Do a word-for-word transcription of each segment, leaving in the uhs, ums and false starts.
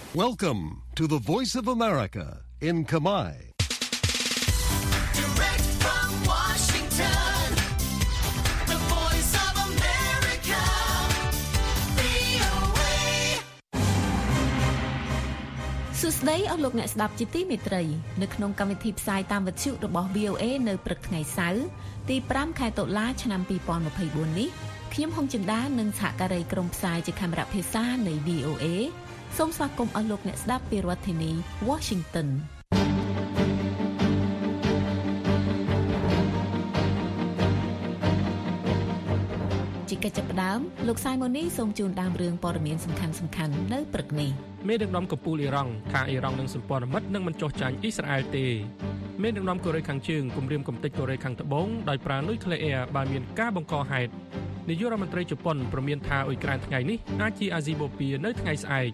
Welcome to the Voice of America in Kamai. Direct from Washington, the Voice of America, វី អូ เอ សួស្តីអស់លោកអ្នកស្ដាប់ជាទីមេត្រីនៅក្នុងកម្មវិធីផ្សាយតាមវិទ្យុរបស់ វី អូ เอ នៅព្រឹកថ្ងៃសៅរ៍ទីប្រាំខែតុលាឆ្នាំ ពីរពាន់ម្ភៃបួន នេះខ្ញុំហុងចិន្តានិងសហការីក្រុមផ្សាយជាកាមេរ៉ាភាសានៃ វី អូ เอ សូមស្វាគមន៍អស់លោកអ្នកស្ដាប់ពីរដ្ឋធានី Washington ជាកិច្ចចាប់ផ្ដើមលោកសាយម៉ូនីសូមជូនដើមរឿងព័ត៌មានសំខាន់សំខាន់នៅព្រឹកនេះមេដឹកនាំកំពូលអ៊ីរ៉ង់ថាអ៊ីរ៉ង់នឹងសម្ព័ន្ធមិត្តនឹងមិនចោះចាញ់អ៊ីស្រាអែលទេមេដឹកនាំកូរ៉េខាងជើងគម្រាមកំទេចកូរ៉េខាងត្បូងដោយប្រើនុយក្លេអ៊ែរបើមានការបង្កហេតុនាយករដ្ឋមន្ត្រីជប៉ុនប្រមានថាអ៊ុយក្រែនថ្ងៃនេះអាចជាអាស៊ីបូព៌ានៅថ្ងៃស្អែក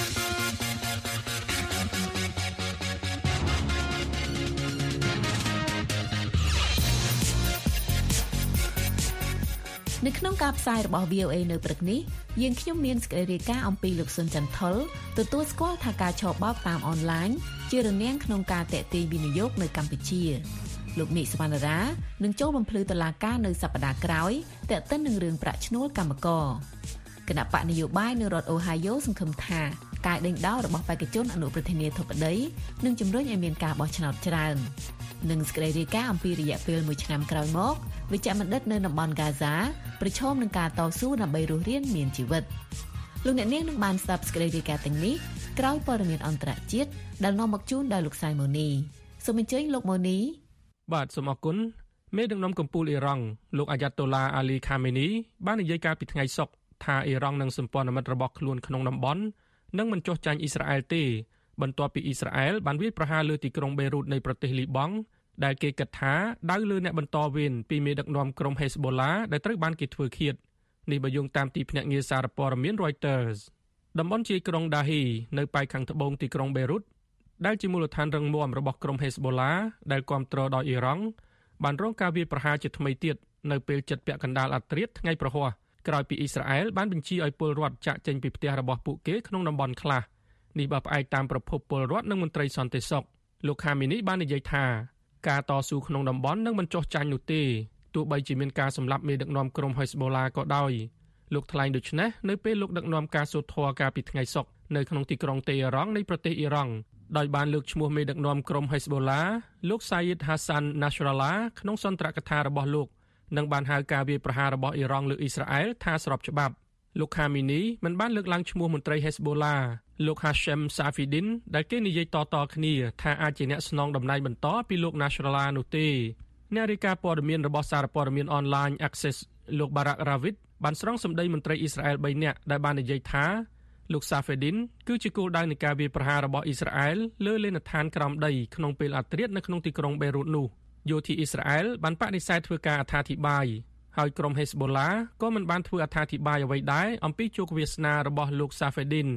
នៅក្នុងការផ្សាយរបស់ វី អូ เอ នៅព្រឹកនេះយើងខ្ញុំមានសេចក្តីរាយការណ៍អំពីលោកស៊ុនចន្ទថុលទទួលស្គាល់ថាការឆបោកតាមអនឡាញជារនាំងក្នុងការតេទៀងវិនិយោគនៅកម្ពុជាលោកនីសវណ្ណរានឹងចូលបំភ្លឺតុលាការនៅសប្តាហ៍ក្រោយទាក់ទិននឹងរឿងប្រាក់ឈ្នួលកម្មករគណៈបកនយោបាយនៅរដ្ឋអូហាយ៉ូសង្ឃឹមថាការដេញដោលរបស់បេក្ខជនអនុប្រធានាធិបតីនឹងជំរុញឲ្យមានការបោះឆ្នោតច្រើននិងសេចក្តីរាយការណ៍អំពីរយៈពេលមួយឆ្នាំក្រោយមកវិជ្ជបណ្ឌិតនៅតំបន់ហ្គាហ្សាប្រឈមនឹងការតស៊ូដើម្បីរស់រានមានជីវិតលោកអ្នកនាងនឹងបានស្ដាប់សេចក្តីរាយការណ៍ទាំងនេះក្រោយព័ត៌មានអន្តរជាតិដែលនាំមកជូនដោយលោកសៃម៉ូនីសូមអញ្ជើញលោកម៉ូនីបាទសូមអរគុណមេដឹកនាំកំពូលអ៊ីរ៉ង់លោកអាយ៉ាតូឡាអាលីខាមេនីបាននិយាយកាលពីថ្ងៃសុក្រថាអ៊ីរ៉ង់និងសម្ព័ន្ធមិត្តរបស់ខ្លួនក្នុងតំបន់នឹងមិនចោះចាញ់អ៊ីស្រាអែលទេបន្ទាប់ពីអ៊ីស្រាអែលបានវាយប្រហារលើទីក្រុងបេរុតនៃប្រទេសលីបង់ដែលគេគិតថាដៅលើអ្នកបន្តវេនពីមេដឹកនាំក្រុមហេសបូឡាដែលត្រូវបានគេធ្វើឃាតនេះបើយោងតាមទីភ្នាក់ងារសារព័ត៌មាន Reuters តំបន់ជាយក្រុងដាហ៊ីនៅប៉ែកខាងត្បូងទីក្រុងបេរុតដែលជាមូលដ្ឋានរឹងមាំរបស់ក្រុមហេសបូឡាដែលគាំទ្រដោយអ៊ីរ៉ង់បានរងការវាយប្រហារជាថ្មីទៀតនៅពេលជិតពាក់កណ្ដាលអាធ្រាត្រថ្ងៃប្រហ័សក្រោយពីអ៊ីស្រាអែលបានបញ្ជាឲ្យពលរដ្ឋចាក់ចេញពីផ្ទះរបស់ពួកគេក្នុងតំបន់ខ្លះនេះបើផ្អែកតាមប្រភពពលរដ្ឋនិងមន្ត្រីសន្តិសុខលោកខាមីនីបាននិយាយថាការតស៊ូក្នុងតំបន់នឹងមិនចោះចាញ់នោះទេទោះបីជាមានការសម្លាប់មេដឹកនាំក្រុមហេសបូឡាក៏ដោយលោកថ្លែងដូចនេះនៅពេលលោកដឹកនាំការសូត្រធម៌កាលពីថ្ងៃសុក្រនៅក្នុងទីក្រុងតេហឺរ៉ង់នៃប្រទេសអ៊ីរ៉ង់ដោយបានលើកឈ្មោះមេដឹកនាំក្រុមហេសបូឡាលោកសាយិដហាសាន់ណាស្រ៉ាឡាក្នុងសន្ទរកថារបស់លោកនិងបានហៅការវាយប្រហាររបស់អ៊ីរ៉ង់លើអ៊ីស្រាអែលថាស្របច្បាប់លោកខាមីនីមិនបានលើកឡើងឈ្មោះមន្ត្រីហេសបូឡាលោកហាសេមសាហ្វីឌីនដែលគេនិយាយតៗគ្នាថាអាចជាអ្នកស្នងតំណែងបន្តពីលោកណាស្រ៉ាឡានោះទេអ្នករាយការណ៍ព័ត៌មានរបស់សារព័ត៌មានអនឡាញ Access លោកបារ៉ាក់រ៉ាវីតបានស្រង់សម្ដីមន្ត្រីអ៊ីស្រាអែលបីនាក់ដែលបាននិយាយថាលោកសាហ្វីឌីនគឺជាគោលដៅនៃការវាយប្រហាររបស់អ៊ីស្រាអែលលើលេនដ្ឋានក្រោមដីក្នុងពេលអាធ្រាត្រនៅក្នុងទីក្រុងបេរុតនោះយោធាអ៊ីស្រាអែលបានបដិសេធធ្វើការអត្ថាធិប្បាយហើយក្រុមហេសបូឡាក៏មិនបានធ្វើអត្ថាធិប្បាយអ្វីដែរអំពីជោគវាសនារបស់លោកសាហ្វីឌីន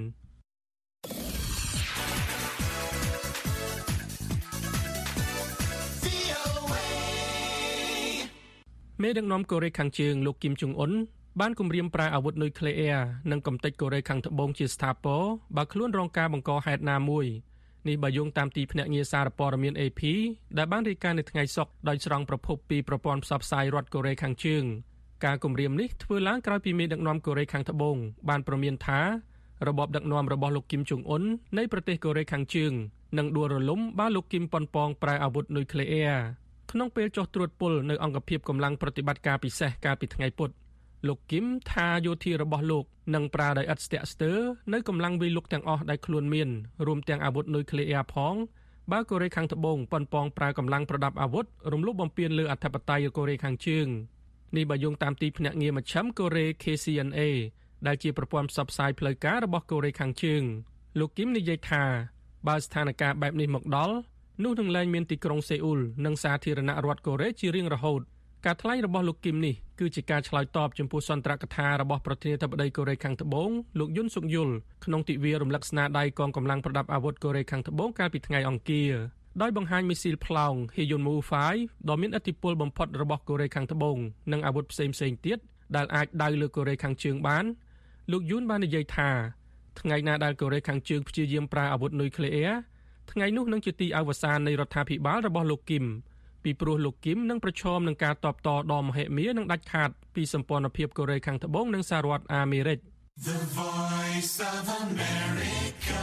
មេដឹកនាំកូរ៉េខាងជើងលោកគីមចុងអ៊ុនបានគម្រាមប្រើអាវុធនុយក្លេអ៊ែរនិងកំទេចកូរ៉េខាងត្បូងជាស្ថាពរបើខ្លួនរងការបង្កហេតុណាមួយនេះបើយោងតាមទីភ្នាក់ងារសារព័ត៌មាន เอ พี ដែលបានរាយការណ៍នៅថ្ងៃសុក្រដោយស្រង់ប្រភពពីប្រព័ន្ធផ្សព្វផ្សាយរដ្ឋកូរ៉េខាងជើងការគម្រាមនេះធ្វើឡើងក្រោយពីមេដឹកនាំកូរ៉េខាងត្បូងបានប្រមានថារបបដឹកនាំរបស់លោកគីមចុងអ៊ុននៃប្រទេសកូរ៉េខាងជើងនឹងដួលរលំបើលោកគីមប៉ុនប៉ងប្រើអាវុធនុយក្លេអ៊ែរក្នុងពេលចុះត្រួតពលនៅអង្គភាពកម្លាំងប្រតិបត្តិការពិសេសកាលពីថ្ងៃពុធលោកគីមថាយោធារបស់លោកនឹងប្រើដោយឥតស្ទាក់ស្ទើរនៅកម្លាំងវាយលុកទាំងអស់ដែលខ្លួនមានរួមទាំងអាវុធនុយក្លេអ៊ែរផងបើកូរ៉េខាងត្បូងប៉ុនប៉ងប្រើកម្លាំងប្រដាប់អាវុធរំលោភបំពានលើអធិបតេយ្យកូរ៉េខាងជើងនេះបើយោងតាមទីភ្នាក់ងារមជ្ឈិមកូរ៉េ เค ซี เอ็น เอ ដែលជាប្រព័ន្ធផ្សព្វផ្សាយផ្លូវការរបស់កូរ៉េខាងជើងលោកគីមនិយាយថាបើស្ថានភាពបែបនេះមកដល់នោះនឹងលែងមានទីក្រុងសេអ៊ូលនិងសាធារណរដ្ឋកូរ៉េជារៀងរហូតការថ្លែងរបស់លោកគីមនេះគឺជាការឆ្លើយតបចំពោះសន្ទរកថារបស់ប្រធានាធិបតីកូរ៉េខាងត្បូងលោកយុនសុកយុលក្នុងទិវារំលឹកស្នាដៃកងកម្លាំងប្រដាប់អាវុធកូរ៉េខាងត្បូងកាលពីថ្ងៃអង្គារដោយបង្ហាញមីស៊ីលផ្លោង Hyunwoo ហ្វាយ ដ៏មានឥទ្ធិពលបំផុតរបស់កូរ៉េខាងត្បូងនិងអាវុធផ្សេងៗទៀតដែលអាចដៅលើកូរ៉េខាងជើងបានលោកយុនបាននិយាយថាថ្ងៃណាដែលកូរ៉េខាងជើងព្យាយាមប្រើអាវុធនុយក្លេអ៊ែរថ្ងៃនោះនឹងជាទីអវសាននៃរដ្ឋាភិបាលរបស់លោកគីមពីព្រោះលោកគីមនឹងប្រឈមនឹងការតបតដ៏មហិមានិងដាច់ខាតពីសម្ព័ន្ធភាពកូរ៉េខាងត្បូងនិងសហរដ្ឋអាមេរិក The Voice of America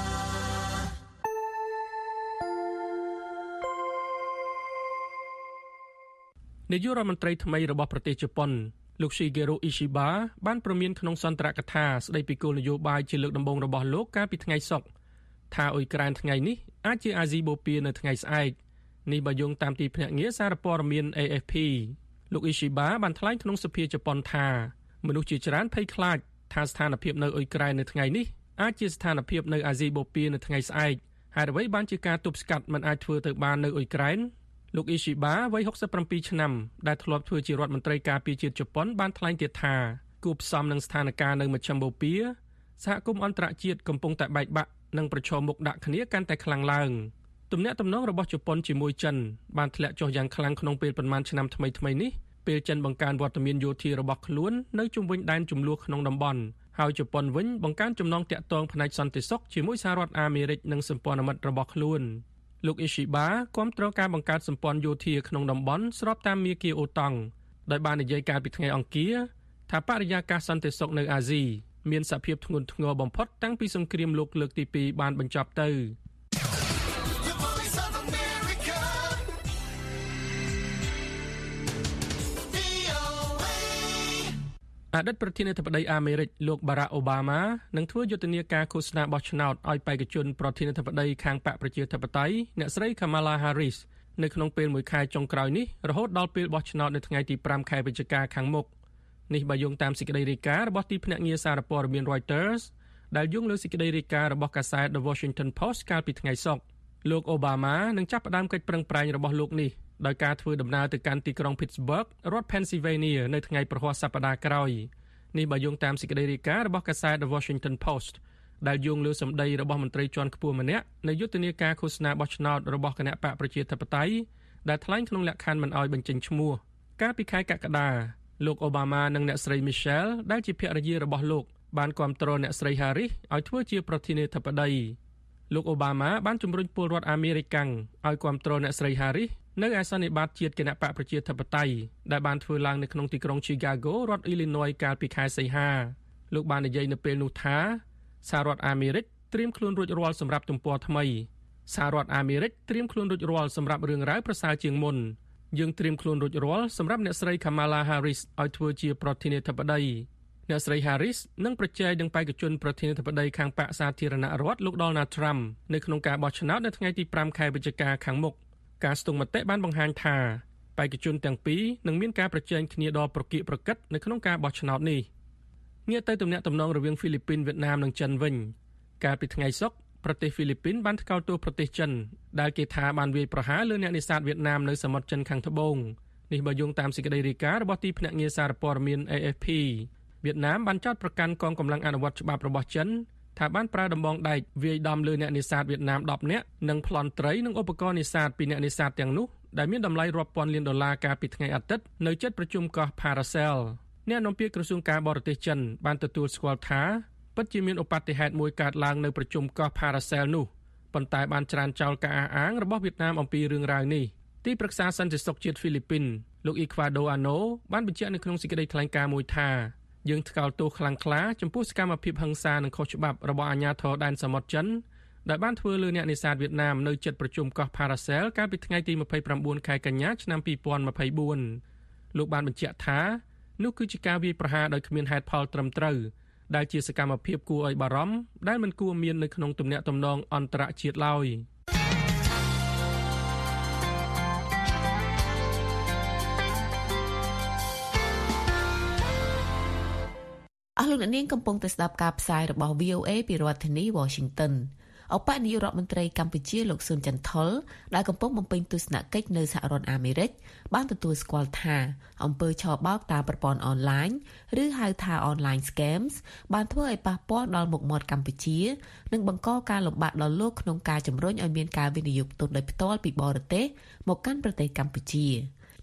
នាយករដ្ឋមន្ត្រីថ្មីរបស់ប្រទេសជប៉ុនលោក Shigeru Ishiba បានប្រមានក្នុងសន្ទរកថាស្ដីពីគោលនយោបាយជាលើកដំបូងរបស់លោកកាលពីថ្ងៃសុក្រថាអ៊ុយក្រែនថ្ងៃនេះអាចជាអាស៊ីបូព៌ានៅថ្ងៃស្អែកនេះបើយោងតាមទីភ្នាក់ងារសារព័ត៌មាន A F P លោក Ishiba បានថ្លែងក្នុងសភាជប៉ុនថាមនុស្សជាច្រើនភ័យខ្លាចថាស្ថានភាពនៅអ៊ុយក្រែននៅថ្ងៃនេះអាចជាស្ថានភាពនៅអាស៊ីបូព៌ានៅថ្ងៃស្អែកហើយអ្វីបានជាការទប់ស្កាត់មិនអាចធ្វើទៅបាននៅអ៊ុយក្រែនលោក Ishiba វ័យហុកសិបប្រាំពីរឆ្នាំដែលធ្លាប់ធ្វើជារដ្ឋមន្ត្រីការពារជាតិជប៉ុនបានថ្លែងទៀតថាគូផ្សំនឹងស្ថានភាពនៅមជ្ឈមបូព៌ាសហគមន៍អន្តរជាតិកំពុងតែបែកបាក់និងប្រឈមមុខដាក់គ្នាកាន់តែខ្លាំងឡើងទំនាក់ទំនងរបស់ជប៉ុនជាមួយចិនបានធ្លាក់ចុះយ៉ាងខ្លាំងក្នុងពេលប៉ុន្មានឆ្នាំថ្មីៗនេះពេលចិនបង្កើនវត្តមានយោធារបស់ខ្លួននៅជុំវិញដែនជម្លោះក្នុងតំបន់ហើយជប៉ុនវិញបង្កើនចំណងទាក់ទងផ្នែកសន្តិសុខជាមួយសហរដ្ឋអាមេរិកនិងសម្ព័ន្ធមិត្តរបស់ខ្លួនលោក Ishiba គាំទ្រការបង្កើតសម្ព័ន្ធយោធាក្នុងតំបន់ស្របតាមមាគ៌ាអូតង់ដោយបាននិយាយកាលពីថ្ងៃអង្គារថាបរិយាកាសសន្តិសុខនៅអាស៊ីមានសភាពធ្ងន់ធ្ងរបំផុតតាំងពីសង្គ្រាមលោកលើកទីពីរបានបញ្ចប់ទៅអតីតប្រធានាធិបតីអាមេរិកលោក Barack Obama នឹងធ្វើយុទ្ធនាការឃោសនាបោះឆ្នោតឲ្យបេក្ខជនប្រធានាធិបតីខាងបកប្រជាធិបតេយ្យអ្នកស្រី Kamala Harris នៅក្នុងពេលមួយខែចុងក្រោយនេះរហូតដល់ពេលបោះឆ្នោតនៅថ្ងៃទីប្រាំខែវិច្ឆិកាខាងមុខនេះបើយោងតាមសេចក្តីរាយការណ៍របស់ទីភ្នាក់ងារសារព័ត៌មាន Reuters ដែលយោងលើសេចក្តីរាយការណ៍របស់កាសែត The Washington Post កាលពីថ្ងៃសុក្រលោក Obama នឹងចាប់ផ្ដើមកិច្ចប្រឹងប្រែងរបស់លោកនេះដោយការធ្វើដំណើរទៅកាន់ទីក្រុង Pittsburgh រដ្ឋ Pennsylvania នៅថ្ងៃប្រហ័សសប្តាហ៍ក្រោយនេះបើយោងតាមសេចក្តីរាយការណ៍របស់កាសែត The Washington Post ដែលយោងលើសម្ដីរបស់មន្ត្រីជាន់ខ្ពស់ម្នាក់នៃយុទ្ធនាការឃោសនាបោះឆ្នោតរបស់គណៈបកប្រជាធិបតេយ្យដែលថ្លែងក្នុងលក្ខខណ្ឌមិនអោយបញ្ចេញឈ្មោះកាលពីខែកក្កដាលោក Obama និងអ្នកស្រី Michelle ដែលជាភរិយារបស់លោកបានគាំទ្រអ្នកស្រី Harris ឲ្យធ្វើជាប្រធានាធិបតីលោក Obama បានជំរុញពលរដ្ឋអាមេរិកឲ្យគាំទ្រអ្នកស្រី Harris នៅឯសន្និបាតជាតិគណៈបកប្រជាធិបតេយ្យដែលបានធ្វើឡើងនៅក្នុងទីក្រុង Chicago រដ្ឋ Illinois កាលពីខែសីហាលោកបាននិយាយនៅពេលនោះថាសហរដ្ឋអាមេរិកត្រៀមខ្លួនរួចរាល់សម្រាប់ទំព័រថ្មីសហរដ្ឋអាមេរិកត្រៀមខ្លួនរួចរាល់សម្រាប់រឿងរ៉ាវប្រសើរជាងមុនយើងត្រៀមខ្លួនរួចរាល់សម្រាប់អ្នកស្រី Kamala Harris ឲ្យធ្វើជាប្រធានាធិបតីអ្នកស្រី Harris នឹងប្រជែងនឹងបេក្ខជនប្រធានាធិបតីខាងបកសាធារណរដ្ឋលោក Donald Trump នៅក្នុងការបោះឆ្នោតនៅថ្ងៃទីប្រាំខែវិច្ឆិកាខាងមុខការស្ទង់មតិបានបង្ហាញថាបេក្ខជនទាំងពីរនឹងមានការប្រជែងគ្នាដ៏ប្រកៀកប្រកិតនៅក្នុងការបោះឆ្នោតនេះងាកទៅទំនាក់ទំនងរវាងហ្វីលីពីនវៀតណាមនិងចិនវិញកាលពីថ្ងៃសុក្រប្រទេសហ្វីលីពីនបានថ្កោលទោសប្រទេសចិនដែលគេថាបានវាយប្រហារលើអ្នកនេសាទវៀតណាមនៅសមុទ្រចិនខាងត្បូងនេះបើយោងតាមសេចក្តីរាយការណ៍របស់ទីភ្នាក់ងារសារព័ត៌មាន A F P វៀតណាមបានចោទប្រកាន់កងកម្លាំងអនុវត្តច្បាប់របស់ចិនថាបានប្រើដំបងដែកវាយដំលើអ្នកនេសាទវៀតណាមដប់នាក់និងប្លន់ត្រីនិងឧបករណ៍នេសាទពីអ្នកនេសាទទាំងនោះដែលមានតម្លៃរាប់ពាន់លានដុល្លារកាលពីថ្ងៃអាទិត្យនៅជិតប្រជុំកោះ Paracel អ្នកនាំពាក្យក្រសួងការបរទេសចិនបានទទួលស្គាល់ថាពិតជាមានឧបទ្ទហេតុមួយកើតឡើងនៅប្រជុំកោះ Paracel នោះប៉ុន្តែបានច្រានចោលការអះអាងរបស់វៀតណាមអំពីរឿងរ៉ាវនេះទីប្រឹក្សាសន្តិសុខជាតិហ្វីលីពីនលោក Ecuador Ano បានបញ្ជាក់នៅក្នុងសេចក្តីថ្លែងការណ៍មួយថាយើងថ្កោលទោសខ្លាំងក្លាចំពោះសកម្មភាពហិង្សានិងខុសច្បាប់របស់អាជ្ញាធរដែនសមុទ្រចិនដែលបានធ្វើលើអ្នកនេសាទវៀតណាមនៅជិតប្រជុំកោះ Paracel កាលពីថ្ងៃទីម្ភៃប្រាំបួនខែកញ្ញាឆ្នាំពីរពាន់ម្ភៃបួនលោកបានបញ្ជាក់ថានោះគឺជាការវាយប្រហារដោយគ្មានហេតុផលត្រឹមត្រូវដែលជាសកម្មភាពគួរឲ្យបារម្ភដែលមិនគួរមាននៅក្នុងទំនាក់ទំនងអន្តរជាតិឡើយអស់លោកអ្នកនាងកំពុងតែស្ដាប់ការផ្សាយរបស់ V O A ពីរដ្ឋធានី Washington អបនាយករដ្ឋមន្ត្រីកម្ពុជាលោកស៊ុនចន្ទថុលដែលកំពុងបំពេញទស្សនកិច្ចនៅសហរដ្ឋអាមេរិកបានទទួលស្គាល់ថាអំពើឆបោកតាមប្រព័ន្ធអនឡាញឬហៅថា online scams បានធ្វើឲ្យប៉ះពាល់ដល់មុខមាត់កម្ពុជានិងបង្កការលំបាកដល់លោកក្នុងការជំរុញឲ្យមានការវិនិយោគទុនដោយផ្ទាល់ពីបរទេសមកកាន់ប្រទេសកម្ពុជា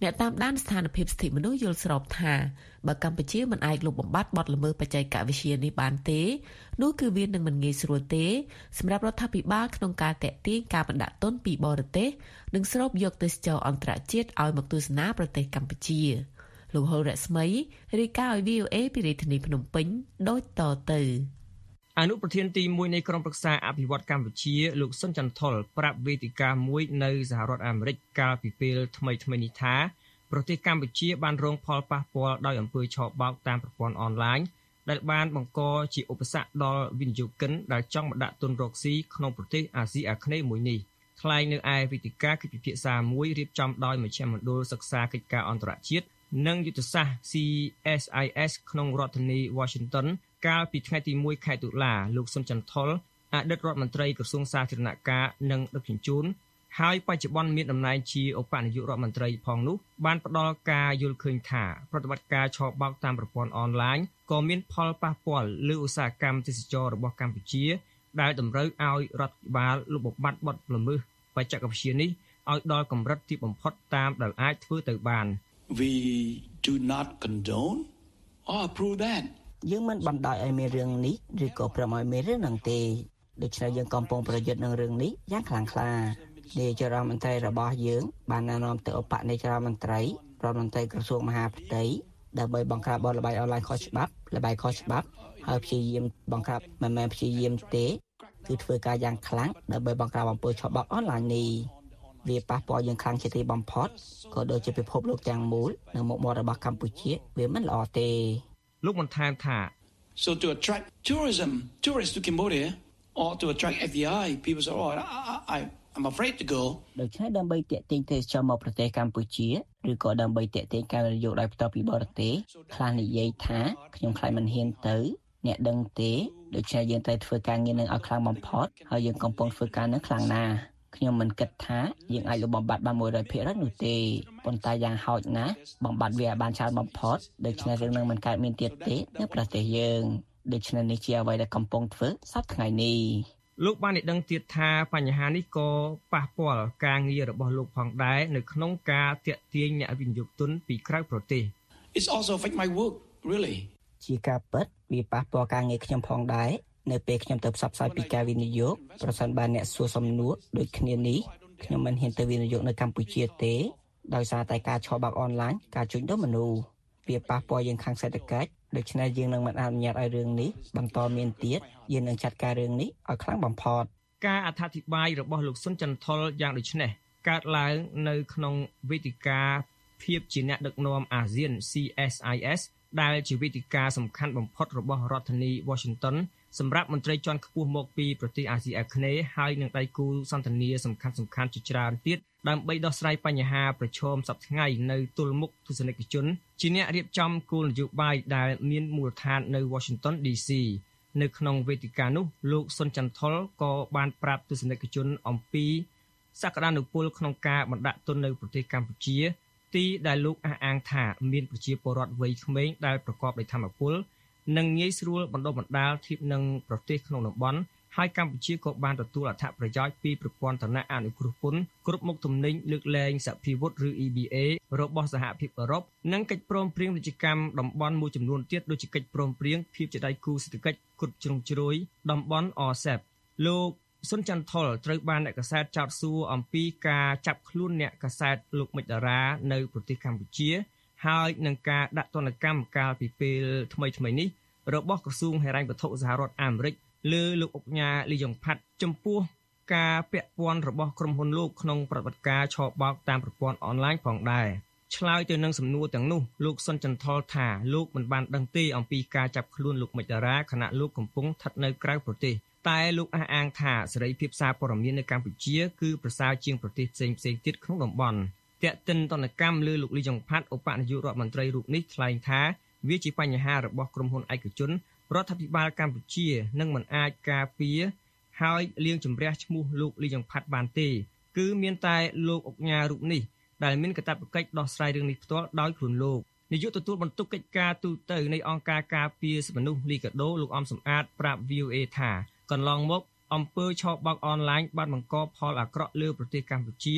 អ្នកតាមដានស្ថានភាពសិទ្ធិមនុស្សយល់ស្របថាបើកម្ពុជាមិនអាចលុបបំបាត់បទល្មើសបច្ចេកវិទ្យានេះបានទេនោះគឺវានឹងមិនងាយស្រួលទេសម្រាប់រដ្ឋាភិបាលក្នុងការតាក់ទាញការបណ្ដាក់ទុនពីបរទេសនិងស្រូបយកទេសចរអន្តរជាតិឲ្យមកទស្សនាប្រទេសកម្ពុជាលោកហុលរស្មីរាយការណ៍ឲ្យ វី អូ เอ ពីរាជធានីភ្នំពេញដូចតទៅអនុប្រធានទីមួយនៃក្រុមប្រឹក្សាអភិវឌ្ឍកម្ពុជាលោកសុនចន្ទថុលប្រាប់វេទិកាមួយនៅសហរដ្ឋអាមេរិកកាលពីពេលថ្មីៗនេះថាប្រទេសកម្ពុជាបានរងផលប៉ះពាល់ដោយអំពើឆបោកតាមប្រព័ន្ធអនឡាញដែលបានបង្កជាឧបសគ្គដល់វិនិយោគិនដែលចង់បណ្ដាក់ទុនរកស៊ីក្នុងប្រទេសអាស៊ីអាគ្នេយ៍មួយនេះថ្លែងនៅឯវេទិកាកិច្ចពិភាក្សាមួយរៀបចំដោយមជ្ឈមណ្ឌលសិក្សាកិច្ចការអន្តរជាតិនិងយុទ្ធសាស្ត្រ ซี เอส ไอ เอส ក្នុងរដ្ឋធានី Washington កាលពីថ្ងៃទីមួយខែតុលាលោកសុនចន្ទថុលអតីតរដ្ឋមន្ត្រីក្រសួងសាធារណការនិងដឹកជញ្ជូនហើយបច្ចុប្បន្នមានតំណែងជាឧបនាយករដ្ឋមន្ត្រីផងនោះបានផ្ដល់ការយល់ឃើញថាប្រតិបត្តិការឆបោកតាមប្រព័ន្ធអនឡាញក៏មានផលប៉ះពាល់លើឧស្សាហកម្មទេសចររបស់កម្ពុជាដែលតម្រូវឲ្យរដ្ឋបាលលុបបំបាត់បទល្មើសបច្ចេកវិទ្យានេះឲ្យដល់កម្រិតទីបំផុតតាមដែលអាចធ្វើទៅបាន We do not condone or approve that យើងមិនបណ្ដោយឲ្យមានរឿងនេះឬក៏ប្រមឲ្យមានរឿងហ្នឹងទេដូច្នេះយើងកំពុងប្រយុទ្ធនឹងរឿងនេះយ៉ាងខ្លាំងក្លានាយករដ្ឋមន្ត្រីរបស់យើងបានណែនាំទៅឧបនាយករដ្ឋមន្ត្រីរដ្ឋមន្ត្រីក្រសួងមហាផ្ទៃដើម្បីបង្ក្រាបបទល្មើសអនឡាញខុសច្បាប់ល្បែងខុសច្បាប់ហើយព្យាយាមបង្ក្រាបមិនមែនព្យាយាមទេគឺធ្វើការយ៉ាងខ្លាំងដើម្បីបង្ក្រាបអំពើឆបោកអនឡាញនេះវាប៉ះពាល់យ៉ាងខ្លាំងជាទីបំផុតក៏ដូចជាពិភពលោកទាំងមូលនិងមុខមាត់របស់កម្ពុជាវាមិនល្អទេលោកបន្ថែមថា So to attract tourism tourists to Cambodia or to attract เอฟ บี ไอpeople say oh I I I'm afraid to go ដូច្នេះដើម្បីទាក់ទាញទេសចរមកប្រទេសកម្ពុជាឬក៏ដើម្បីទាក់ទាញការវិនិយោគដោយផ្ទាល់ពីបរទេសខ្លះនិយាយថាខ្ញុំខ្លាចមិនហ៊ានទៅអ្នកដឹងទេដូច្នេះយើងត្រូវធ្វើការងារនឹងឲ្យខ្លាំងបំផុតហើយយើងកំពុងធ្វើការនឹងខ្លាំងណាស់ខ្ញុំមិនគិតថាយើងអាចលុបបំបាត់បាន one hundred percent នោះទេប៉ុន្តែយ៉ាងហោចណាស់បំបាត់វាបានច្រើនបំផុតដូច្នេះរឿងនឹងមិនកើតមានទៀតទេនៅប្រទេសយើងដូច្នេះនេះជាអ្វីដែលកំពុងធ្វើសប្តាហ៍ថ្ងៃនេះលោកបានឲ្យដឹងទៀតថាបញ្ហានេះក៏ប៉ះពាល់ការងាររបស់លោកផងដែរនៅក្នុងការទាក់ទាញអ្នកវិនិយោគទុនពីក្រៅប្រទេស It's also affect my work really ជាការពិតវាប៉ះពាល់ការងារខ្ញុំផងដែរនៅពេលខ្ញុំទៅផ្សព្វផ្សាយពីការវិនិយោគប្រសិនបើអ្នកសួរសំណួរដូចគ្នានេះខ្ញុំមិនហ៊ានទៅវិនិយោគនៅកម្ពុជាទេដោយសារតែការឆបោកអនឡាញការជួញដូរមនុស្សវាប៉ះពាល់យ៉ាងខាងសេដ្ឋកិច្ចដូច្នេះយើងនឹងមិនអនុញ្ញាតឲ្យរឿងនេះបន្តមានទៀតយើងនឹងចាត់ការរឿងនេះឲ្យខ្លាំងបំផុតការអត្ថាធិប្បាយរបស់លោកសុនចន្ទថុលយ៉ាងដូចនេះកើតឡើងនៅក្នុងវេទិកាភាពជាអ្នកដឹកនាំអាស៊ាន ซี เอส ไอ เอส ដែលជាវេទិកាសំខាន់បំផុតរបស់រដ្ឋធានី Washington សម្រាប់មន្ត្រីជាន់ខ្ពស់មកពីប្រទេសអាស៊ីអាគ្នេយ៍ហើយនឹងដៃគូសន្ទនាសំខាន់សំខាន់ជាច្រើនទៀតដើម្បីដោះស្រាយបញ្ហាប្រឈមសប្តាហ៍ថ្ងៃនៅទល់មុខទស្សនិកជនជាអ្នករៀបចំគោលនយោបាយដែលមានមូលដ្ឋាននៅ Washington ឌី ซี នៅក្នុងវេទិកានោះលោកសុនចន្ទថុលក៏បានប្រាប់ទស្សនិកជនអំពីសក្តានុពលក្នុងការបណ្ដាក់ទុននៅប្រទេសកម្ពុជាទីដែលលោកអះអាងថាមានប្រជាពលរដ្ឋវ័យក្មេងដែលប្រកបដោយធម៌ពលនិងងាយស្រួលបណ្ដុះបណ្ដាលធៀបនឹងប្រទេសក្នុងតំបន់ហើយកម្ពុជាក៏បានទទួលអត្ថប្រយោជន៍ពីប្រព័ន្ធឋានៈអនុគ្រោះពន្ធគ្រប់មុខទំនិញលើកលែងសភាវុធឬ អ៊ី ប៊ី เอ របស់សហភាពអឺរ៉ុបនិងកិច្ចព្រមព្រៀងពាណិជ្ជកម្មតំបន់មួយចំនួនទៀតដូចជាកិច្ចព្រមព្រៀងភាពជាដៃគូសេដ្ឋកិច្ចគ្រប់ជ្រុងជ្រោយតំបន់ អាស៊េប លោកសុនចន្ទថុលត្រូវបានអ្នកកាសែតចោទសួរអំពីការចាប់ខ្លួនអ្នកកាសែតលោកមិចតារានៅប្រទេសកម្ពុជាហើយនឹងការដាក់ទណ្ឌកម្មកាលពីពេលថ្មីៗនេះរបស់ក្រសួងហិរញ្ញវត្ថុសហរដ្ឋអាមេរិកលើលោកអុកញ៉ាលីយ៉ុងផាត់ចំពោះការពាក់ព័ន្ធរបស់ក្រុមហ៊ុនលោកក្នុងប្រតិបត្តិការឆបោកតាមប្រព័ន្ធអនឡាញផងដែរឆ្លើយទៅនឹងសំណួរទាំងនោះលោកសុនចន្ទថុលថាលោកមិនបានដឹងទេអំពីការចាប់ខ្លួនលោកមិចតារាខណៈលោកកំពុងស្ថិតនៅក្រៅប្រទេសតែលោកអះអាងថាសេរីភាពសារព័ត៌មាននៅកម្ពុជាគឺប្រសើរជាងប្រទេសផ្សេងៗទៀតក្នុងតំបន់តាក់ទិនទណ្ឌកម្មលើលោកលីយ៉ុងផាត់ឧបនាយករដ្ឋមន្ត្រីរូបនេះថ្លែងថាវាជាបញ្ហារបស់ក្រុមហ៊ុនឯកជនរដ្ឋាភិបាលកម្ពុជានឹងមិនអាចការពារហើយលាងជម្រះឈ្មោះលោកលីយ៉ុងផាត់បានទេគឺមានតែលោកអុកញ៉ារូបនេះដែលមានកាតព្វកិច្ចដោះស្រាយរឿងនេះផ្ទាល់ដោយខ្លួនលោកនាយកទទួលបន្ទុកកិច្ចការទូតនៃអង្គការការពារសិទ្ធិមនុស្សលីកាដូលោកអំសំអាតប្រាប់ វី អូ เอ ថាកន្លងមកអំពើឆបោកអនឡាញបានបង្កផលអាក្រក់លើប្រទេសកម្ពុជា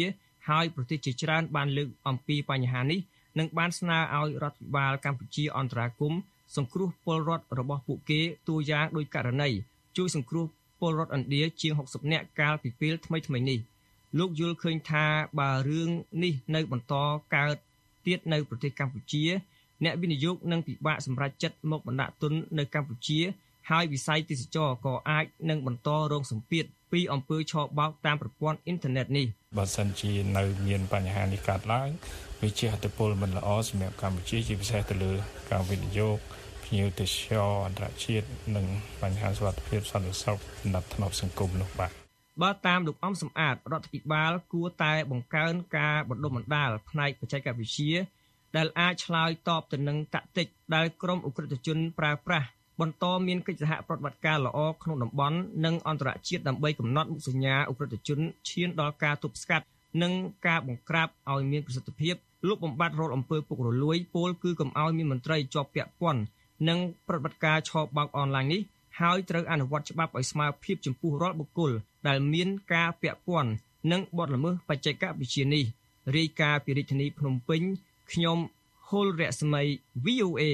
ហើយប្រទេសជាច្រើនបានលើកអំពីបញ្ហានេះនិងបានស្នើឲ្យរដ្ឋាភិបាលកម្ពុជាអន្តរាគមន៍សង្គ្រោះពលរដ្ឋរបស់ពួកគេតួយ៉ាងដោយករណីជួយសង្គ្រោះពលរដ្ឋឥណ្ឌាជាងហុកសិបនាក់កាលពីពេលថ្មីៗនេះលោកយល់ឃើញថាបើរឿងនេះនៅបន្តកើតទៀតនៅប្រទេសកម្ពុជាអ្នកវិនិយោគនឹងពិបាកសម្រេចចិត្តមកបណ្ដាក់ទុននៅកម្ពុជាហើយវិស័យទេសចរក៏អាចនឹងបន្តរងសម្ពាធពីអំពើឆបោកតាមប្រព័ន្ធអ៊ីនធឺណិតនេះបើសិនជានៅមានបញ្ហានេះកើតឡើងវាជាហត្ថពលមិនល្អសម្រាប់កម្ពុជាជាពិសេសទៅលើការវិនិយោគភ្ញៀវទេសចរអន្តរជាតិនិងបញ្ហាសុខភាពសន្តិសុខសម្រាប់ថ្នាក់សង្គមនោះបាទបើតាមលោកអំសំអាតរដ្ឋាភិបាលគួរតែបង្កើនការបណ្ដុះបណ្ដាលផ្នែកបច្ចេកវិទ្យាដែលអាចឆ្លើយតបទៅនឹងតាក់ទិកដែលក្រមអ ுக ្រិតជនប្រើប្រាស់បន្តមានកិច្ចសហប្រតិបត្តិការល្អក្នុងតំបន់និងអន្តរជាតិដើម្បីកំណត់មុខសញ្ញាអ ுக ្រិតជនឈានដល់ការទប់ស្កាត់និងការបង្ក្រាបឲ្យមានប្រសិទ្ធភាពលុបបំបាត់រាល់អំពើពុករលួយពលគឺកុំឲ្យមានមន្ត្រីជាប់ពាក់ព័ន្ធនិងប្រតិបត្តិការឆបោកអនឡាញនេះហើយត្រូវអនុវត្តច្បាប់ឲ្យស្មើភាពចំពោះរាល់បុគ្គលដែលមានការពាក់ព័ន្ធនិងបទល្មើសបច្ចេកវិទ្យានេះរាយការណ៍ពីរាជធានីភ្នំពេញខ្ញុំហុលរស្មី វី អូ เอ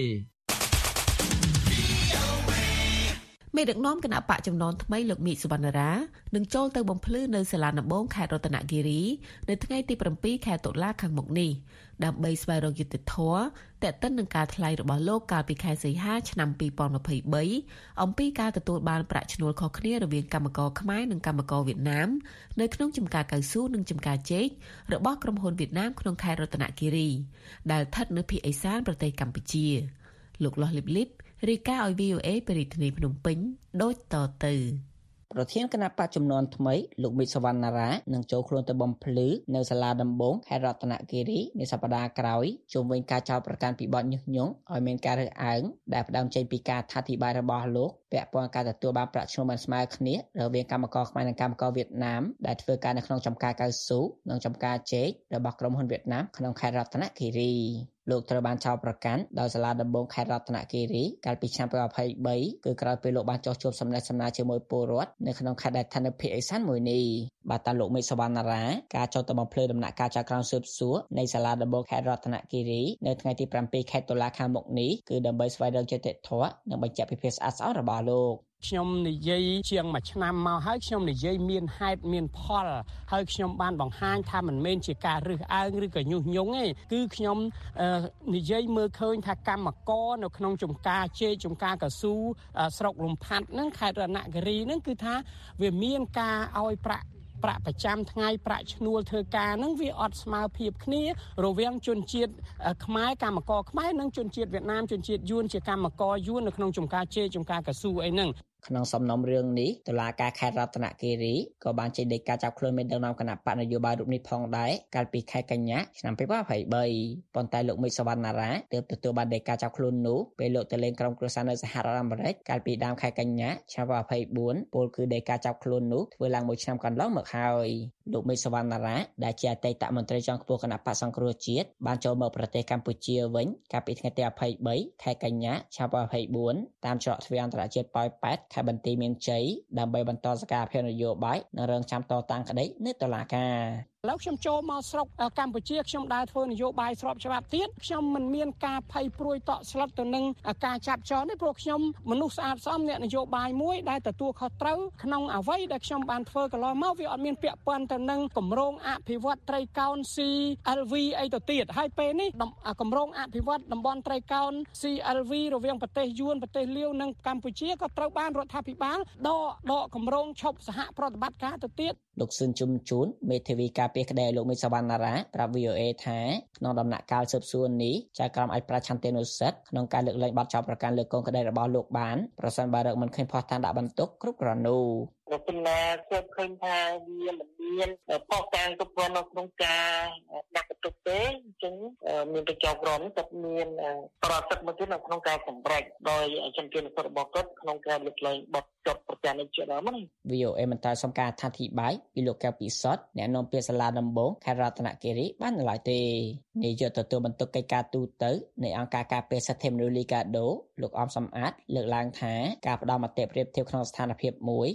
មេដឹកនាំគណៈបកចំនួនថ្មីលោកមីសុវណ្ណរានឹងចូលទៅបំភ្លឺនៅសាលាដំបងខេត្តរតនគិរីនៅថ្ងៃទីប្រាំពីរខែតុលាខាងមុខនេះដើម្បីស្វែងរកយុត្តិធម៌ទាក់ទិននឹងការថ្លែងរបស់លោកកាលពីខែសីហាឆ្នាំពីរពាន់ម្ភៃបីអំពីការទទួលបានប្រាក់ឈ្នួលខុសគ្នារវាងកម្មករខ្មែរនិងកម្មករវៀតណាមនៅក្នុងចំការកៅស៊ូនិងចំការចេករបស់ក្រុមហ៊ុនវៀតណាមក្នុងខេត្តរតនគិរីដែលស្ថិតនៅភាគឦសានប្រទេសកម្ពុជាលោកលាស់លីបលីបរាយការណ៍ឲ្យ វី អូ เอ ពីរាជធានីភ្នំពេញដូចតទៅប្រធានគណៈបកចំនួនថ្មីលោកមីសុវណ្ណរានឹងចូលខ្លួនទៅបំភ្លឺនៅសាលាដំបងខេត្តរតនគិរីនៅសប្តាហ៍ក្រោយជុំវិញការចោទប្រកាន់ពីបទញុះញង់ឲ្យមានការរើសអើងដែលផ្ដើមចេញពីការថាធិប្បាយរបស់លោកពាក់ព័ន្ធការទទួលបានប្រាក់ឈ្នួលមិនស្មើគ្នារវាងកម្មករខ្មែរនិងកម្មករវៀតណាមដែលធ្វើការនៅក្នុងចំការកៅស៊ូនិងចំការចេករបស់ក្រុមហ៊ុនវៀតណាមក្នុងខេត្តរតនគិរីលោកត្រូវបានចោទប្រកាន់ដោយសាលាដំបងខេត្តរតនគិរីកាលពីឆ្នាំยี่สิบยี่สิบគឺក្រោយពេលលោកបានចោះជួបសំណេះសំណាលជាមួយពលរដ្ឋនៅក្នុងខេត្តដែលស្ថិតនៅភាគឦសានមួយនេះបាទតាមលោកមេសុវណ្ណរាការចោទទៅបំភ្លឺដំណាក់កាលចៅក្រមស៊ើបសួរនៃសាលាដំបងខេត្តរតនគិរីនៅថ្ងៃទីប្រាំពីរខែតុលាខាងមុខនេះគឺដើម្បីស្វែងរកយុត្តិធម៌និងបញ្ជាក់ពីភាពស្អាតស្អំរបស់លោកខ្ញុំនិយាយជាងមួយឆ្នាំមកហើយខ្ញុំនិយាយមានហេតុមានផលហើយខ្ញុំបានបង្ហាញថាមិនមែនជាការរើសអើងឬក៏ញុះញង់ទេគឺខ្ញុំនិយាយមើលឃើញថាកម្មករនៅក្នុងចំការជេកចំការកស៊ូស្រុកលំផាត់ហ្នឹងខេត្តរតនគិរីហ្នឹងគឺថាវាមានការឲ្យប្រាក់ប្រាក់ប្រចាំថ្ងៃប្រាក់ឈ្នួលធ្វើការហ្នឹងវាអត់ស្មើភាពគ្នារវាងជនជាតិខ្មែរកម្មករខ្មែរនិងជនជាតិវៀតណាមជនជាតិយួនជាកម្មករយួននៅក្នុងចំការជេកចំការកស៊ូអីហ្នឹងក្នុងសំណុំរឿងនេះតុលាការខេត្តរតនគិរីក៏បានចេញដីកាចាប់ខ្លួនមេដឹកនាំគណៈបកនយោបាយរូបនេះផងដែរកាលពីខែកញ្ញាឆ្នាំยี่สิบยี่สิบ三ប៉ុន្តែលោកមេសុវណ្ណរាទើបទទួលបានដីកាចាប់ខ្លួននោះពេលលោកទៅលេងក្រុមគ្រួសារនៅសហរដ្ឋអាមេរិកកាលពីដើមខែកញ្ញាឆ្នាំยี่สิบสี่ពលគឺដីកាចាប់ខ្លួននោះធ្វើឡើងមួយឆ្នាំកន្លងមកហើយលោកមេសុវណ្ណរាដែលជាអតីតមន្ត្រីជាន់ខ្ពស់គណៈបកសង្គ្រោះជាតិបានចូលមកប្រទេសកម្ពុជាវិញកាលពីថ្ងៃទីยี่สิบ三ខែកញ្ញាឆ្នាំยี่สิบสี่តាមច្រកទ្វារអន្តរជាតិប៉ោយប៉ែតខេត្តបន្ទាយមានជ័យដើម្បីបន្តសកម្មភាពនយោបាយនិងរងចាំតតាំងក្តីនៅតុលាការឥឡូវខ្ញុំចូលមកស្រុកកម្ពុជាខ្ញុំដើរធ្វើនយោបាយស្របច្បាប់ទៀតខ្ញុំមិនមានការភ័យព្រួយតក់ស្លុតទៅនឹងការចាប់ចោលនេះព្រោះខ្ញុំមនុស្សស្អាតស្អំអ្នកនយោបាយមួយដែលទទួលខុសត្រូវក្នុងអ្វីដែលខ្ញុំបានធ្វើកន្លងមកវាអត់មានពាក់ព័ន្ធទៅនឹងគម្រោងអភិវឌ្ឍត្រីកោណ ซี แอล วี អីទៅទៀតហើយពេលនេះគម្រោងអភិវឌ្ឍតំបន់ត្រីកោណ ซี แอล วี រវាងប្រទេសយួនប្រទេសលាវនិងកម្ពុជាក៏ត្រូវបានរដ្ឋាភិបាលដកដកគម្រោងឈប់សហប្រតិបត្តិការទៅទៀតលោកស៊ុនជុំជួនមេធាវីការពារក្តីលោកមេសុវណ្ណរាប្រាប់ វី អូ เอ ថាក្នុងដំណាក់កាលស៊ើបសួរនេះចៅក្រមអាចប្រាឆន្ទានុសិទ្ធិក្នុងការលើកលែងបទចោទប្រកាន់លើកូនក្តីរបស់លោកបានប្រសិនបើរកមិនឃើញភស្តុតាងដាក់បន្ទុកគ្រប់គ្រាន់នោះប្រសិនណាគេឃើញថាវាមិនមានផុសតាងគ្រប់គ្រាន់នៅក្នុងការដាក់បន្ទុកទេអញ្ចឹងមានទៅចោទក្រុមក៏មានប្រសិទ្ធមួយទៀតនៅក្នុងការសម្រេចដោយចន្ទនុសិទ្ធិរបស់គាត់ក្នុងការលើកលែងបទចោទប្រកាន់នេះជាដើមហ្នឹងវី អូ เอ មិនតែសុំការអធិប្បាយពីលោកកែវពិសុទ្ធអ្នកនាំពាក្យសាលាដំបងខេត្តរតនគិរីបាននៅឡើយទេនាយកទទួលបន្ទុកកិច្ចការទូតនៃអង្គការការពារសិទ្ធិមនុស្សលីកាដូលោកអំសំអាតលើកឡើងថាការផ្ដល់មតិប្រៀបធៀបក្នុងស្ថានភាពមួយគឺជា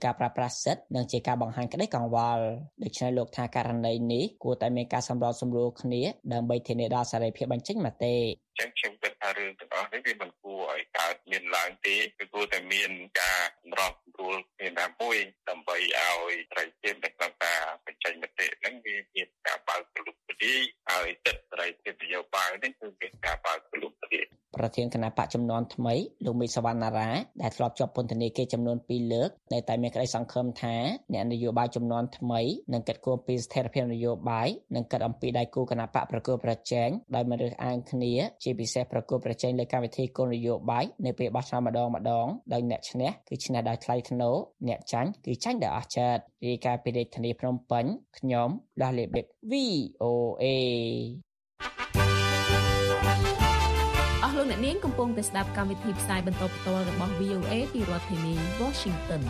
ការប្រើប្រាស់សិទ្ធិនិងជាការបង្ហាញក្តីកង្វល់ដូច្នេះលោកថាករណីនេះគួរតែមានការសម្របសម្រួលគ្នាដើម្បីធានាដល់សេរីភាពបញ្ចេញមតិចឹងខ្ញុំគិតថារឿងទាំងអស់នេះវាមិនគួរឲ្យកើតមានឡើងទេគឺគួរតែមានការសម្របសម្រួលគ្នាណាមួយដើម្បីឲ្យប្រជាជនដែលต้องការបញ្ចេញមតិហ្នឹងវាមានការបើកទូលាយហើយសិទ្ធិសេរីភាពនយោបាយនេះគឺមានការបើកទូលាយប្រធានគណៈបកចំនួនថ្មីលោកមីសវណ្ណារាដែលធ្លាប់ជាប់ពន្ធនាគារចំនួនពីរលើកនៅតែមានក្តីសង្ឃឹមថាអ្នកនយោបាយចំនួនថ្មីនឹងកាត់គោលពីស្ថិរភាពនយោបាយនិងកាត់អំពីដៃគូគណៈបកប្រកួតប្រជែងដោយមិនរើសអើងគ្នាជាពិសេសប្រកួតប្រជែងលើកម្មវិធីគោលនយោបាយនៅពេលបោះឆ្នោតម្ដងម្ដងដោយអ្នកឈ្នះគឺឈ្នះដោយថ្លៃថ្នូរអ្នកចាញ់គឺចាញ់ដោយអស់ចិត្តរាយការណ៍ពីរាជធានីភ្នំពេញខ្ញុំលាស់លេប វី អូ เอអស់លោកអ្នកនាងកំពុងតែស្ដាប់កម្មវិធីផ្សាយបន្តផ្ទាល់របស់ វី អូ เอ ពីរដ្ឋធានី Washington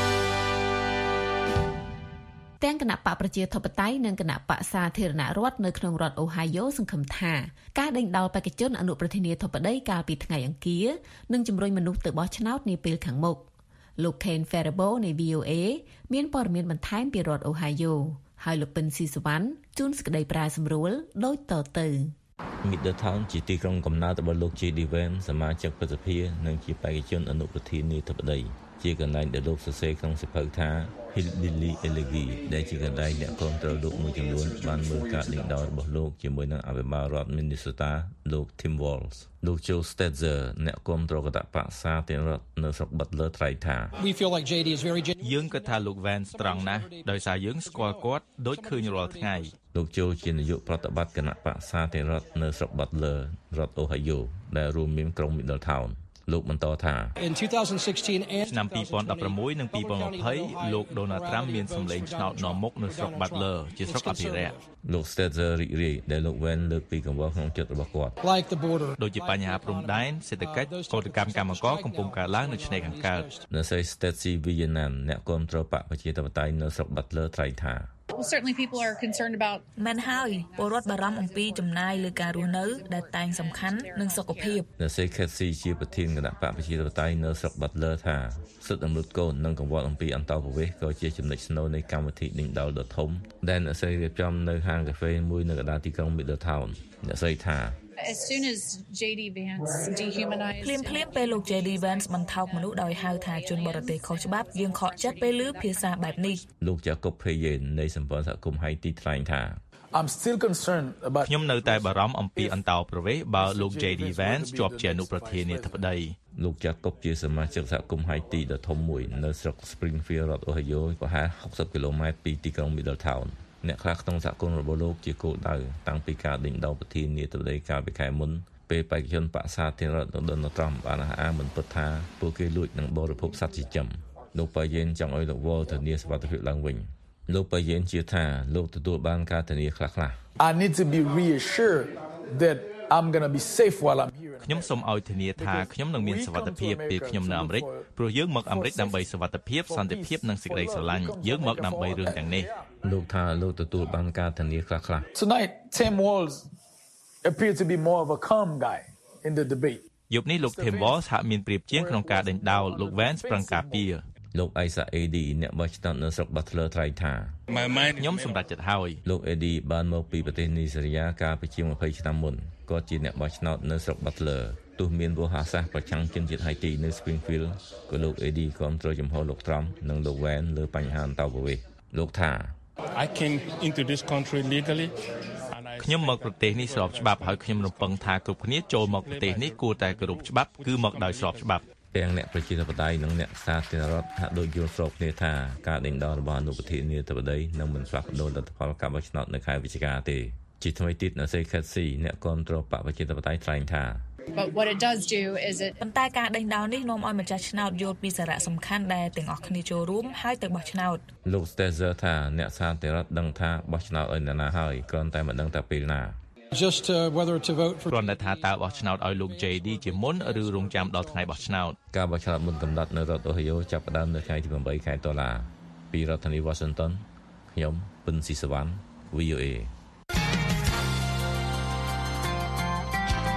ទាំងគណៈបកប្រជាធិបតេយ្យនិងគណៈបកសាធារណរដ្ឋនៅក្នុងរដ្ឋ Ohio សង្ឃឹមថាការដេញដោលបេក្ខជនអនុប្រធានាធិបតីកាលពីថ្ងៃអង្គារនឹងជំរុញមនុស្សទៅបោះឆ្នោតនាពេលខាងមុខលោក Ken Faribault នៃ វី អូ เอ មានព័ត៌មានបន្ថែមពីរដ្ឋ Ohio ហើយលោកពិនស៊ីសវណ្ណជួនសេចក្តីប្រាសម្រួលដូចតទៅ Middletown ជាទីក្រុងកំណើតរបស់លោក J D Vance សមាជិកប្រសិទ្ធិនិងជាបេក្ខជនអនុប្រធានាធិបតីជាកន្លែងដែលលោកសរសេរក្នុងសៀវភៅថា Hillbilly Elegy ដែលជាកន្លែងអ្នកគ្រប់គ្រងលោកមួយចំនួនបានមើលការដេញដោលរបស់លោកជាមួយនឹងអភិបាលរដ្ឋ Minnesota លោក Tim Walz លោក Joe Stetzer អ្នកគ្រប់គ្រងគណៈបក្សសាធារណរដ្ឋនៅស្រុក Butler ថ្លែងថាយើងគិតថាលោក Vance ត្រង់ណាស់ដោយសារយើងស្គាល់គាត់ដូចឃើញរាល់ថ្ងៃលោក Joe ជានាយកប្រតិបត្តិគណៈបក្សសាធារណរដ្ឋនៅស្រុក Butler រដ្ឋ Ohio ដែលរួមមានក្រុង Middletownលោកបន្តថាឆ្នាំពីរពាន់ដប់ប្រាំមួយនិងពីរពាន់ยี่สิบលោក Donald Trump មានសម្លេងឆ្នោតនាំមុខនៅស្រុក Butler ជាស្រុកអភិរក្សលោក Stetzer រីករាយដែលលោក Vance លើកពីកង្វល់ក្នុងចិត្តរបស់គាត់ដូចជាបញ្ហាព្រំដែនសេដ្ឋកិច្ចកោតកម្មកម្មករកំពុងកើនឡើងនៅឆ្នេរខាងកើតនៅសេ Stacey Villanan អ្នកគ្រប់គ្រងបកប្រជាធិបតេយ្យនៅស្រុក Butler ថ្លែងថា Well, certainly people are concerned about មិនហើយពលរដ្ឋបារម្ភអំពីចំណាយលើការរស់នៅដែលតែងសំខាន់និងសុខភាពនៅសេ Casey ជាប្រធានគណៈបកប្រជាធិបតេយ្យនៅស្រុក Butler ថាសិទ្ធិមនុស្សកូននិងកង្វល់អំពីអន្តោប្រវេសន៍ក៏ជាចំណុចស្នូលនៃកម្មវិធីដេញដោលដ៏ធំដែលអ្នកស្រីរៀបចំនៅហាងកាហ្វេមួយនៅកណ្ដាលទីក្រុង Middletown អ្នកស្រីថា As soon as J D Vance dehumanized ភ្លាមភ្លាមពេលលោក J D Vance បន្ថោកមនុស្សដោយហៅថាជនបរទេសខុសច្បាប់យើងខកចិត្តពេលឮភាសាបែបនេះលោក Jacob Payne នៃសម្ព័ន្ធសហគមន៍ Haiti ថ្លែងថា I'm still concerned about ខ្ញុំនៅតែបារម្ភអំពីអន្តោប្រវេសន៍បើលោក J D Vance ជាប់ជាអនុប្រធានាធិបតីលោក Jacob ជាសមាជិកសហគមន៍ Haiti ដ៏ធំមួយនៅស្រុក Springfield រដ្ឋ Ohio ប្រហែលหกสิบគីឡូម៉ែត្រពីទីក្រុង Middletownអ្នកខ្លះក្នុងសហគមន៍របស់លោកជាគោលដៅតាំងពីការដេញដោលប្រធានាធិបតីកាលពីខែមុនពេលបេក្ខជនបក្សសាធារណរដ្ឋ Donald Trump បានអះអាងមិនពិតថាពួកគេលួចនិងបរិភោគសត្វចិញ្ចឹមលោកប៉ាយេនចង់ឲ្យលោក Wall ធានាសុវត្ថិភាពឡើងវិញលោកប៉ាយេនជឿថាលោកទទួលបានការធានាខ្លះៗ I need to be reassured that I'm going to be safe while I'm here ខ្ញុំសូមឲ្យធានាថាខ្ញុំនឹងមានសុវត្ថិភាពពេលខ្ញុំនៅអាមេរិកព្រោះយើងមកអាមេរិកដើម្បីសុវត្ថិភាពសន្តិភាពនិងសេចក្តីស្រឡាញ់យើងមកដើម្បីរឿងទាំងនេះលោកថាលោកទទួលបានការធានាខ្លះៗ Tonight Tim Walz appeared to be more of a calm guy in the debate យប់នេះលោក Tim Walz ហាក់មានប្រៀបជាងក្នុងការដេញដោលលោក Vance ប្រឹងការពារលោក Isaac Edy អ្នកបោះឆ្នោតនៅស្រុក Butler ថ្លែងថាខ្ញុំសម្រេចចិត្តហើយលោក Edy បានមកពីប្រទេសនីសេរីយ៉ាកាលពីជាងยี่สิบឆ្នាំមុនគាត់ជាអ្នកបោះឆ្នោតនៅស្រុក Butler ទោះមានវោហារសាស្ត្រប្រឆាំងជនជាតិ Haiti នៅ Springfield ក៏លោក Edy គាំទ្រចំហលោក Trump និងលោក Vance លើបញ្ហាអន្តោប្រវេសន៍លោកថា I came into this country legally ខ្ញុំមកប្រទេសនេះស្របច្បាប់ហើយខ្ញុំរំពឹងថាគ្រប់គ្នាចូលមកប្រទេសនេះគួរតែគោរពច្បាប់គឺមកដោយស្របច្បាប់ទាំងអ្នកប្រជាធិបតេយ្យនិងអ្នកសាធារណរដ្ឋហាក់ដូចយល់ស្របគ្នាថាការដេញដោលរបស់អនុប្រធានាធិបតីនឹងមិនផ្លាស់ប្ដូរលទ្ធផលការបោះឆ្នោតនៅខែវិច្ឆិកាទេជាថ្មីទៀតនៅសេ Casey អ្នកគ្រប់គ្រងបកប្រជាធិបតេយ្យថ្លែងថា But what it does do is it ប៉ុន្តែការដេញដោលនេះនាំឲ្យម្ចាស់ឆ្នោតយល់ពីសារៈសំខាន់ដែលទាំងអស់គ្នាចូលរួមហើយទៅបោះឆ្នោតលោក Stetzer ថាអ្នកសាធារណរដ្ឋដឹងថាបោះឆ្នោតឲ្យអ្នកណាហើយគ្រាន់តែមិនដឹងថាពេលណា Just uh, whether to vote for គ្រាន់តែថាតើបោះឆ្នោតឲ្យលោក J D ជាមុនឬរងចាំដល់ថ្ងៃបោះឆ្នោតការបោះឆ្នោតមុនកំណត់នៅរដ្ឋ Ohio ចាប់ផ្ដើមនៅថ្ងៃទីeightខែតុលាពីរដ្ឋធានី Washington ខ្ញុំពិនស៊ីសវណ្ណ វី អូ เอ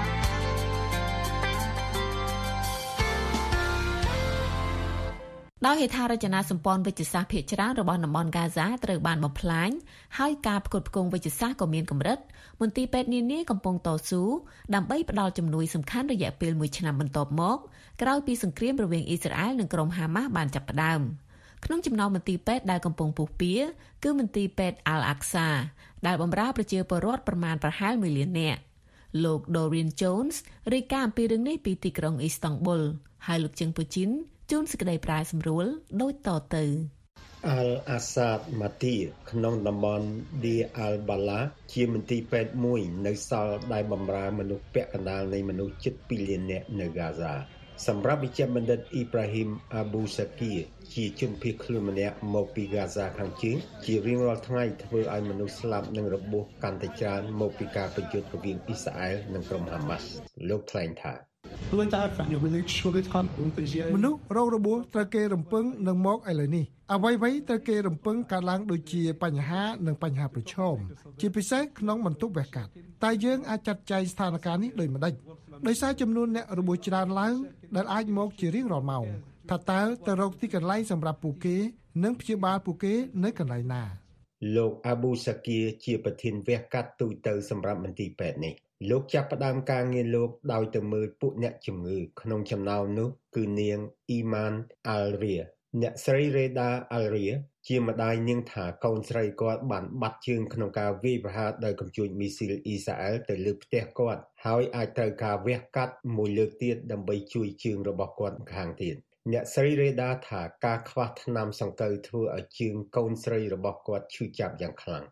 ដោយហេដ្ឋារចនាសម្ព័ន្ធវិទ្យាសាស្ត្រភាគច្រើនរបស់តំបន់ហ្គាហ្សាត្រូវបានបំផ្លាញហើយការផ្គត់ផ្គង់វិទ្យាសាស្ត្រក៏មានកម្រិតមន្ទីរពេទ្យនានាកំពុងតស៊ូដើម្បីផ្តល់ជំនួយសំខាន់រយៈពេលមួយឆ្នាំបន្ទាប់មកក្រោយពីសង្គ្រាមរវាងអ៊ីស្រាអែលនិងក្រុមហាម៉ាស់បានចាប់ផ្ដើមក្នុងចំណោមមន្ទីរពេទ្យដែលកំពុងពុះពៀគឺមន្ទីរពេទ្យ Al-Aqsa ដែលបម្រើប្រជាពលរដ្ឋប្រមាណប្រហែលមួយលាននាក់លោក Dorian Jones រាយការណ៍អំពីរឿងនេះពីទីក្រុងអ៊ីស្តង់ប៊ុលហើយលោកជឹងពូជីនជួនសេចក្តីប្រាយសម្រួលដូចតទៅ Al-Assad Mati ក្នុងតំបន់ Deir al-Balah ជាមន្ទីរពេទ្យមួយនៅសល់ដែលបម្រើមនុស្សពាក់កណ្ដាលនៃមនុស្សជិតពីរលាននាក់នៅ Gaza សម្រាប់វិជ្ជបណ្ឌិត Ibrahim Abu Shakir ជាជនភៀសខ្លួនម្នាក់មកពី Gaza ខាងជើងជារៀងរាល់ថ្ងៃធ្វើឲ្យមនុស្សស្លាប់និងរបួសកាន់តែច្រើនមកពីការប្រយុទ្ធរវាងអ៊ីស្រាអែលនិងក្រុម Hamas លោកថ្លែងថាមនុស្សរងរបួសត្រូវគេរំពឹងនឹងមកឥឡូវនេះអ្វីៗត្រូវគេរំពឹងកើតឡើងដូចជាបញ្ហានិងបញ្ហាប្រឈមជាពិសេសក្នុងបន្ទប់វះកាត់តែយើងអាចចាត់ចែងស្ថានភាពនេះដូចម្ដេចដោយសារចំនួនអ្នករបួសច្រើនឡើងដែលអាចមកជារៀងរាល់ម៉ោងថាតើទៅរកទីកន្លែងសម្រាប់ពួកគេនិងព្យាបាលពួកគេនៅកន្លែងណាលោក Abu Shakir ជាប្រធានវះកាត់ទូទៅសម្រាប់មន្ទីរពេទ្យនេះលោកចាប់ផ្ដើមការងារលោកដោយទៅមើលពួកអ្នកជំងឺក្នុងចំណោមនោះគឺនាង Iman Al-Ria អ្នកស្រី Reda Al-Ria ជាម្ដាយនាងថាកូនស្រីគាត់បានបាត់ជើងក្នុងការវាយប្រហារដោយកាំជ្រួចមីស៊ីលអ៊ីស្រាអែលទៅលើផ្ទះគាត់ហើយអាចត្រូវការវះកាត់មួយលើកទៀតដើម្បីជួយជើងរបស់គាត់ខាងទៀតអ្នកស្រី Reda ថាការខ្វះថ្នាំសង្កូវធ្វើឲ្យជើងកូនស្រីរបស់គាត់ឈឺចាប់យ៉ាងខ្លាំង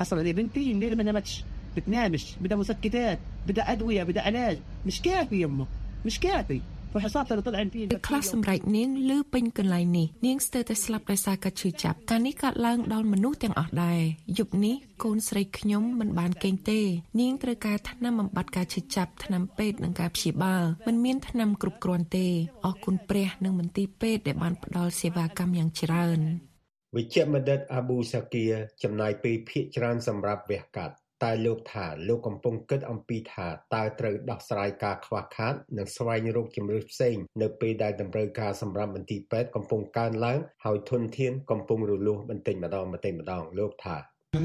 بتنامش بدها مسكتات بدها أدوية بدها علاج مش كافي يمه مش كافي فحصات اللي طلعن فيه ខ្លះសម្រាប់នាងលើពេញកន្លែងនេះនាងស្ទើរតែស្លាប់ដោយសារការឈឺចាប់ការនេះកើតឡើងដល់មនុស្សទាំងអស់ដែរយប់នេះកូនស្រីខ្ញុំមិនបានគេងទេនាងត្រូវការថ្នាំបំបត្តិការឈឺចាប់ថ្នាំពេទ្យនិងការព្យាបាលមិនមានថ្នាំគ្រប់គ្រាន់ទេអរគុណព្រះនិងមន្ទីរពេទ្យដែលបានផ្ដល់សេវាកម្មយ៉ាងច្រើនវិជ្ជបណ្ឌិត Abu Shakir ចំណាយពេលភាគច្រើនសម្រាប់វះកាត់តែលោកថាលោកកំពុងគិតអំពីថាតើត្រូវដោះស្រាយការខ្វះខាតនិងស្វែងរកជំរឿនផ្សេងនៅពេលដែលតម្រូវការសម្រាប់មន្ទីរពេទ្យកំពុងកើនឡើងហើយធនធានកំពុងរលួសបន្តិចម្ដងបន្តិចម្ដងលោកថា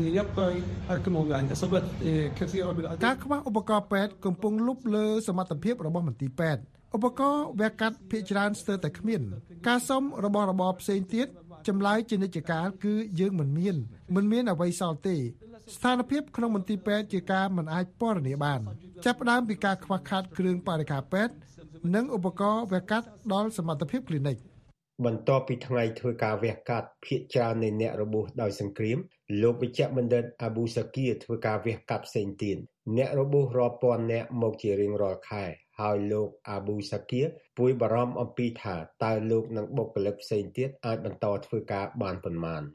ការខ្វះឧបករណ៍ពេទ្យកំពុងលុបលើសមត្ថភាពរបស់មន្ទីរពេទ្យឧបករណ៍វះកាត់ភាគច្រើនស្ទើរតែគ្មានការសុំរបស់របរផ្សេងទៀតចម្លើយជានិច្ចកាលគឺយើងមិនមានមិនមានអ្វីសល់ទេស្ថានភាពក្នុងមន្ទីរពេទ្យជាការមិនអាចពណ៌នាបានចាប់ផ្ដើមពីការខ្វះខាតគ្រឿងបរិក្ខារពេទ្យនិងឧបករណ៍វះកាត់ដល់សមត្ថភាពគ្លីនិកបន្ទាប់ពីថ្ងៃធ្វើការវះកាត់ភាគច្រើននៃអ្នករបួសដោយសង្គ្រាមលោកវិជ្ជបណ្ឌិត Abu Shakir ធ្វើការវះកាត់ផ្សេងទៀតអ្នករបួសរាប់ពាន់នាក់មកជារៀងរាល់ខែហើយលោក Abu Shakir ព្រួយបារម្ភអំពីថាតើលោកនិងបុគ្គលិកផ្សេងទៀតអាចបន្តធ្វើការបានប៉ុន្មាន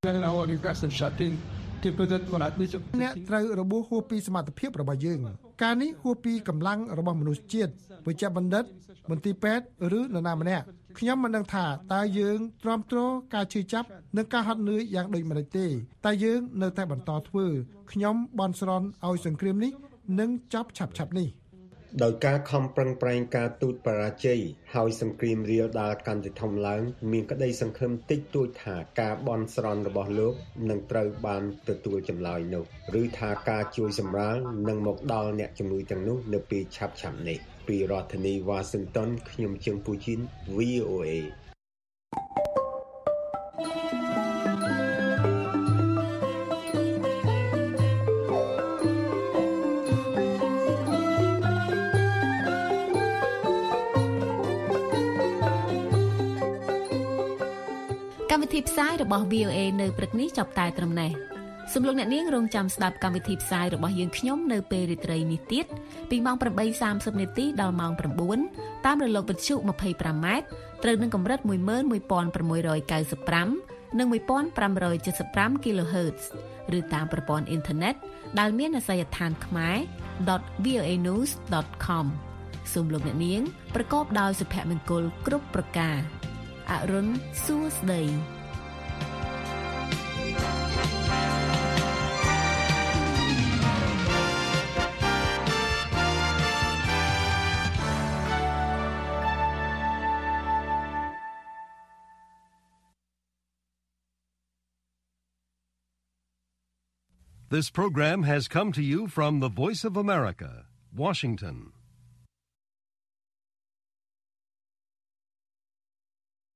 អ្នកត្រូវរបួសហួសពីសមត្ថភាពរបស់យើងការនេះហួសពីកម្លាំងរបស់មនុស្សជាតិវិជ្ជបណ្ឌិតមន្ទីរពេទ្យឬនរណាម្នាក់ខ្ញុំមិនដឹងថាតើយើងទ្រាំទ្រការឈឺចាប់និងការហត់នឿយយ៉ាងដូចម្តេចទេតែយើងនៅតែបន្តធ្វើខ្ញុំបន់ស្រន់ឲ្យសង្គ្រាមនេះនឹងចប់ឆាប់ៗនេះដោយការខំប្រឹងប្រែងការទូតបរាជ័យហើយសង្គ្រាមរាលដាលកាន់តែធំឡើងមានក្តីសង្ឃឹមតិចតួចថាការបន់ស្រន់របស់លោកនឹងត្រូវបានទទួលចម្លើយនោះឬថាការជួយសម្រាលនឹងមកដល់អ្នកជំនួយទាំងនោះនៅពេលឆាប់ៗនេះពីរដ្ឋធានី Washington ខ្ញុំជើងពូជីន V O A កម្មវិធីផ្សាយរបស់ V O A នៅព្រឹកនេះចប់តែត្រឹមនេះសូមលោកអ្នកនាងរងចាំស្ដាប់កម្មវិធីផ្សាយរបស់យើងខ្ញុំនៅពេលរាត្រីនេះទៀតពីម៉ោង ប្រាំបីសាមសិប នាទីដល់ម៉ោង ប្រាំបួន តាមរលកវិទ្យុ ยี่สิบห้า ម៉ែត្រត្រូវនឹងកម្រិត một nghìn một trăm chín mươi lăm និង một nghìn năm trăm bảy mươi lăm គីឡូហឺត ឬតាមប្រព័ន្ធអ៊ីនធឺណិតដែលមានអាសយដ្ឋានខ្មែរ ដត វី អូ เอ news ដត com សូមលោកអ្នកនាងប្រកបដោយសុភមង្គលគ្រប់ប្រការអរុនសួស្តី This program has come to you from the Voice of America, Washington.